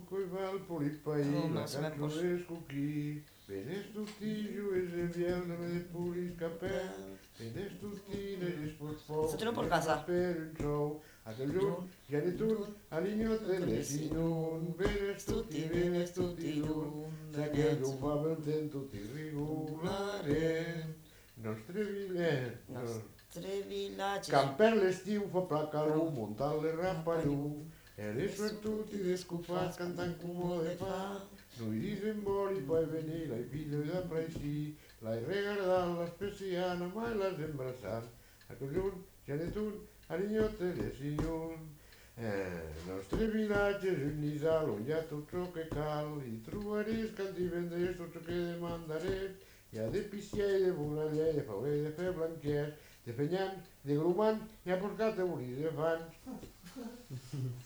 Coco i va al Polipaí, la cançó d'escoquí. Venes tutti, jugues de biel, no me de pulis capel. Venes tutti, no es por poc. Esto te lo por casa. Per un sou. A tot junt, ja de tunt, a l'inyo te lesinon. Venes tutti lluny. D'aquell que ho fa pel temps tutti regularen. Nostre vilet. Camper l'estiu fa placar-ho, muntar le rapalló. Eres suertuti descufats cantant como de fa. No hi dicen boli poi venir, l'hai figlio da praixí. L'hai regardat l'especiana, mai l'has embrassat. A tot junt, genetun, a niñote de sillon. Nostre vilatge és un nisal on hi ha tot el que cal. Hi trobaràs cant i vendràs tot el que demandaràs. Hi ha de piciar i de bonaller, de fauler, de fer blanquers, de fenyant, de grumant i a per categories de fans.